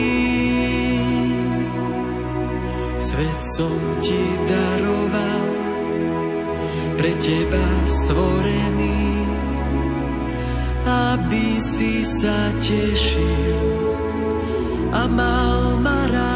Svet som ti daroval, pre teba stvorený, aby si sa tešil a mal ma rád.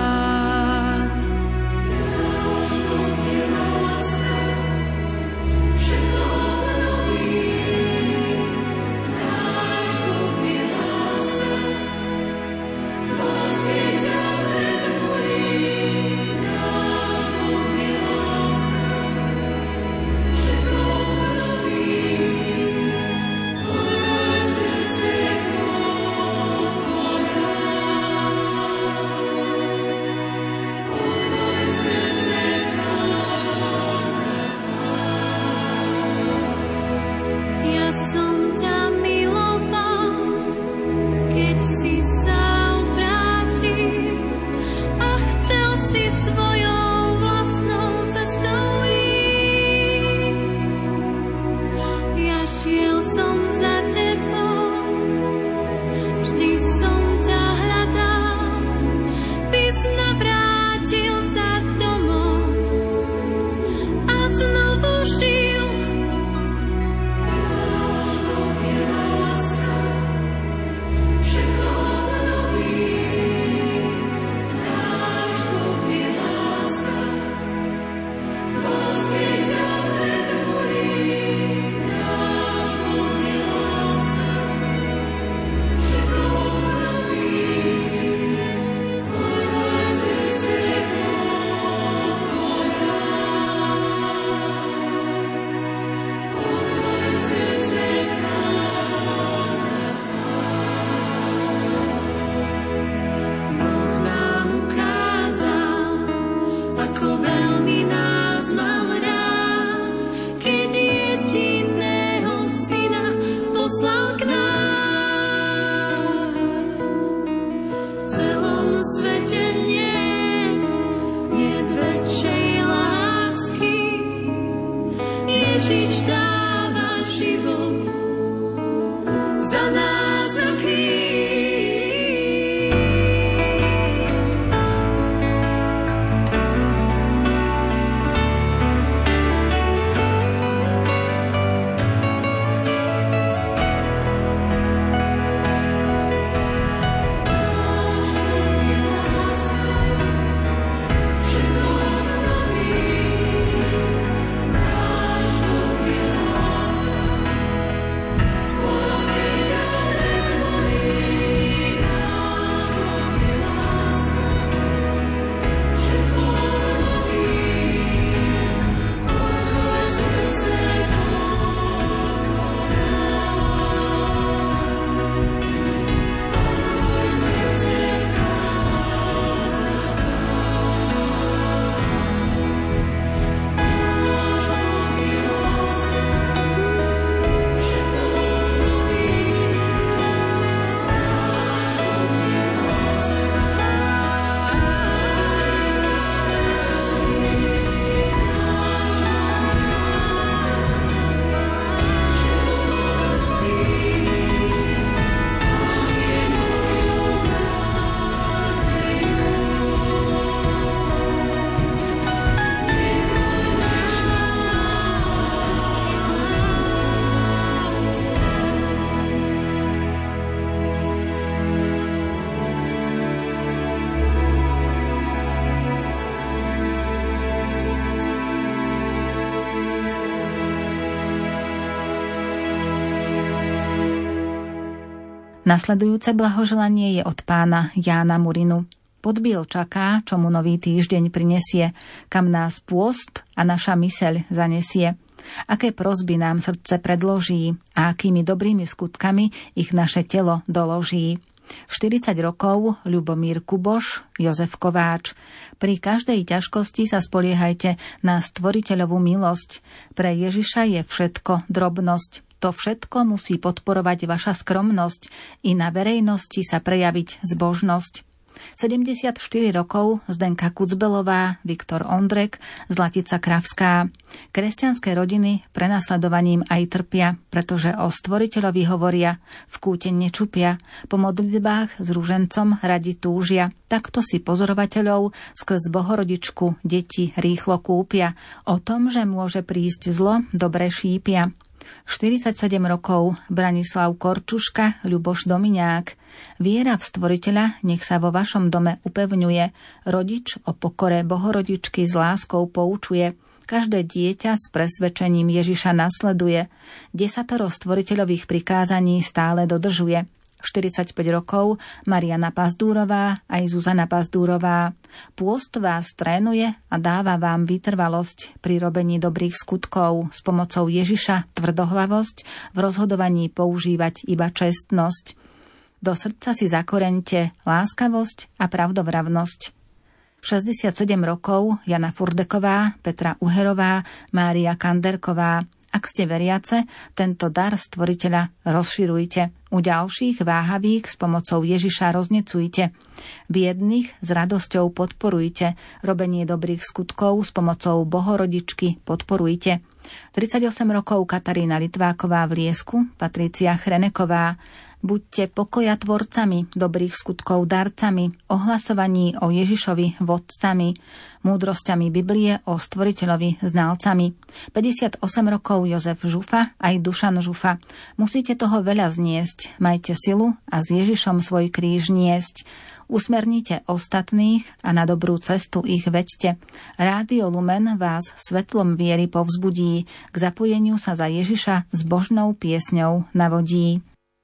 Nasledujúce blahoželanie je od pána Jána Murinu. Podbil čaká, čo mu nový týždeň prinesie, kam nás pôst a naša myseľ zanesie. Aké prosby nám srdce predloží a akými dobrými skutkami ich naše telo doloží. štyridsať rokov Ľubomír Kuboš, Jozef Kováč. Pri každej ťažkosti sa spoliehajte na stvoriteľovú milosť. Pre Ježiša je všetko drobnosť. To všetko musí podporovať vaša skromnosť i na verejnosti sa prejaviť zbožnosť. sedemdesiatštyri rokov Zdenka Kucbelová, Viktor Ondrek, Zlatica Kravská. Kresťanské rodiny prenasledovaním aj trpia, pretože o stvoriteľovi hovoria, v kúte nečupia, po modlitbách s ružencom radi túžia. Takto si pozorovateľov skrz Bohorodičku deti rýchlo kúpia. O tom, že môže prísť zlo, dobre šípia. štyridsaťsedem rokov Branislav Korčuška, Ľuboš Domiňák. Viera v stvoriteľa nech sa vo vašom dome upevňuje. Rodič o pokore Bohorodičky s láskou poučuje. Každé dieťa s presvedčením Ježiša nasleduje. Desatoro stvoriteľových prikázaní stále dodržuje. štyridsaťpäť rokov Mariana Pazdúrová aj Zuzana Pazdúrová. Pôst vás trénuje a dáva vám vytrvalosť pri robení dobrých skutkov. S pomocou Ježiša tvrdohlavosť, v rozhodovaní používať iba čestnosť. Do srdca si zakoreňte láskavosť a pravdovravnosť. šesťdesiatsedem rokov Jana Furdeková, Petra Uherová, Mária Kanderková. Ak ste veriace, tento dar stvoriteľa rozširujte. U ďalších váhavých s pomocou Ježiša roznecujte. Biedných s radosťou podporujte. Robenie dobrých skutkov s pomocou Bohorodičky podporujte. tridsaťosem rokov Katarína Litváková v Liesku, Patricia Chreneková. Buďte pokoja tvorcami, dobrých skutkov darcami, ohlasovaní o Ježišovi vodcami, múdrosťami Biblie o stvoriteľovi znalcami. päťdesiatosem rokov Jozef Žufa aj Dušan Žufa. Musíte toho veľa zniesť, majte silu a s Ježišom svoj kríž niesť. Usmernite ostatných a na dobrú cestu ich veďte. Rádio Lumen vás svetlom viery povzbudí, k zapojeniu sa za Ježiša s božnou piesňou navodí.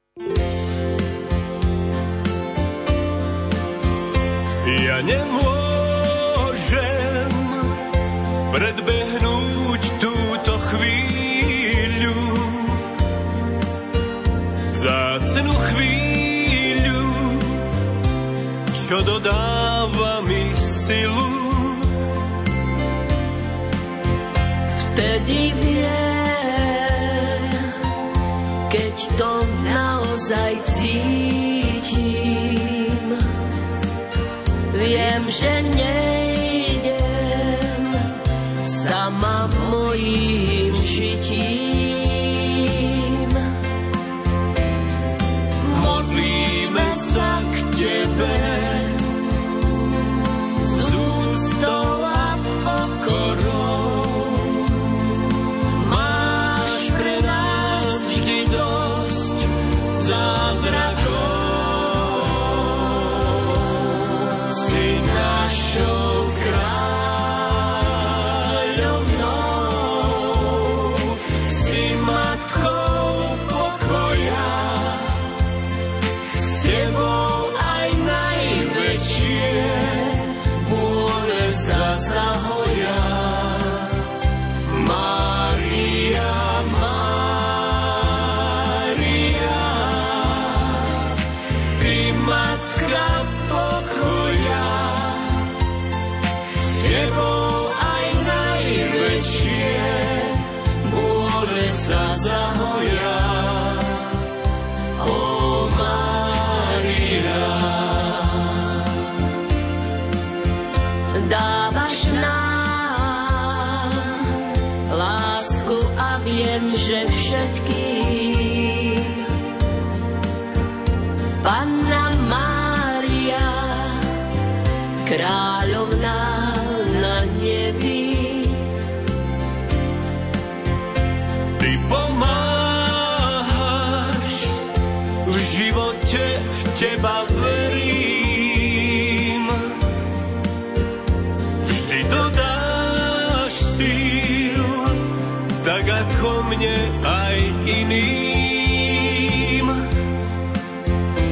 Ja nemôžem predbehnúť túto chvíľu, vzácnu chvíľu, čo dodáva mi silu. Vtedy viem, keď to naozaj cítim, viem, že nejdem sama mojím žitím. Modlíme sa k Tebe s úctou a pokorou. Máš pre nás vždy dosť zázrakov. Našou kráľovnou, si matkou pokoja, s Tebou aj najväčšie bôle sa zahoja. Mária, Mária, Ty matka pokoja, Tebou aj najväčšie bôle sa zahoja. Ó Mária, dávaš nám lásku a viem, že všetkým. Panna Mária, kráľovná na nebi, Ty pomáhaš, v živote v Teba verím. Vždy dodáš síl, tak ako mne aj iným.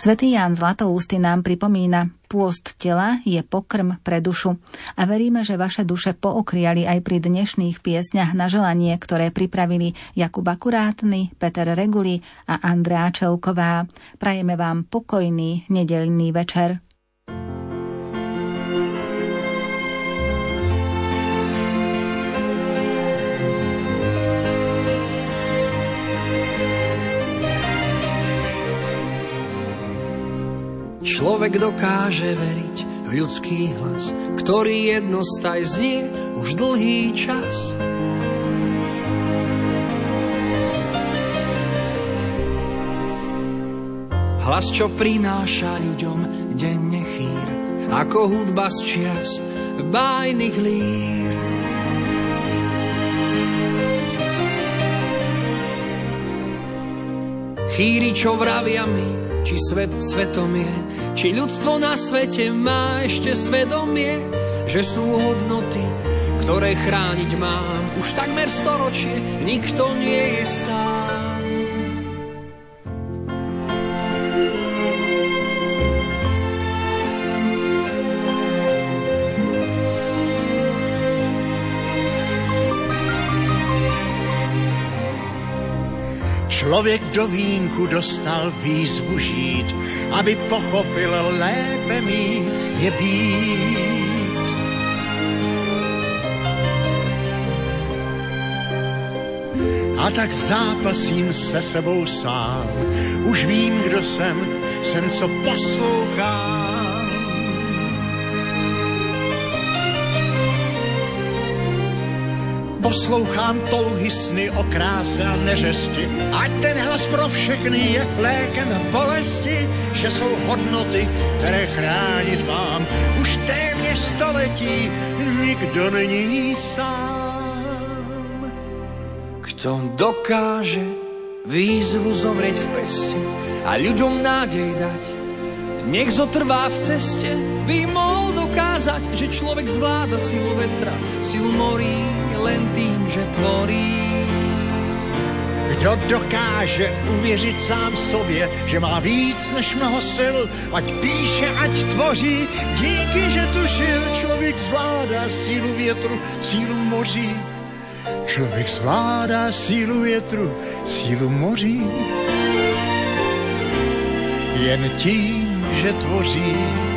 Svätý Ján Zlatoústy nám pripomína, pôst tela je pokrm pre dušu a veríme, že vaše duše pookriali aj pri dnešných piesňach na želanie, ktoré pripravili Jakub Akurátny, Peter Reguli a Andrea Čelková. Prajeme vám pokojný nedeľný večer. Človek dokáže veriť v ľudský hlas, ktorý jednostaj znie už dlhý čas. Hlas, čo prináša ľuďom denne chýr, ako hudba z čias bájnych lír. Chýri, čo vravia mi, či svet svetom je, či ľudstvo na svete má ešte svedomie, že sú hodnoty, ktoré chrániť mám už takmer storočie, nikto nie je sám. Člověk do vínku dostal výzvu žít, aby pochopil, lépe mít je být. A tak zápasím se sebou sám, už vím, kdo jsem, jsem co poslouchám. Poslouchám touhy sny o kráse a neřesti, ať ten hlas pro všechny je lékem bolesti, že jsou hodnoty, které chránit mám už téměř století, nikdo není sám. Kto dokáže výzvu zovrieť v peste a ľuďom nádej dať, nech zotrvá v ceste, by mohol dokázať, že človek zvláda silu vetra, silu morí, len tým, že tvorí. Kdo dokáže uvěřit sám sobě, že má víc než mnoho sil, ať píše, ať tvoří, díky, že tušil, člověk zvládá sílu větru, sílu moří. Člověk zvládá sílu větru, sílu moří. Jen tím, že tvoří.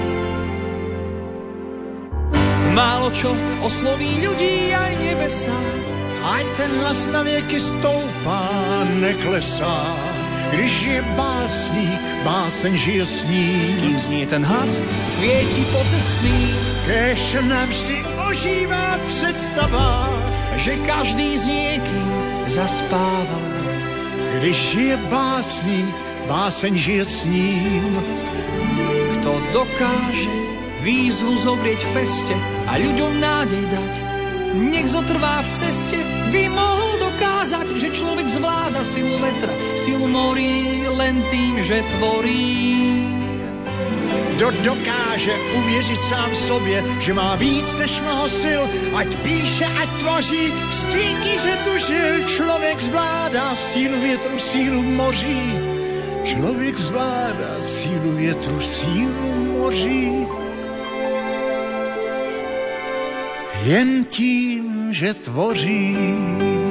Málo čo osloví ľudí aj nebesá, ať ten hlas na věky stoupá, neklesá. Když je básník, báseň žije s ním. Kým znie ten hlas, svieti pocestný. Kéž navždy ožívá představa, že každý s niekým zaspáva. Když je básník, báseň žije s ním. Kto dokáže výzvu zovrieť v peste a ľuďom nádej dať, nech zotrvá v ceste, by mohol dokázať, že človek zvláda silu vetra, silu morí, len tým, že tvorí. Kdo dokáže uvěřit sám sobě, že má víc než mnoho sil, ať píše, ať tvoří, stíky, že tušil, člověk zvládá sílu větru, sílu moří. Člověk zvládá sílu větru, sílu moří. Jen tím, že tvoří.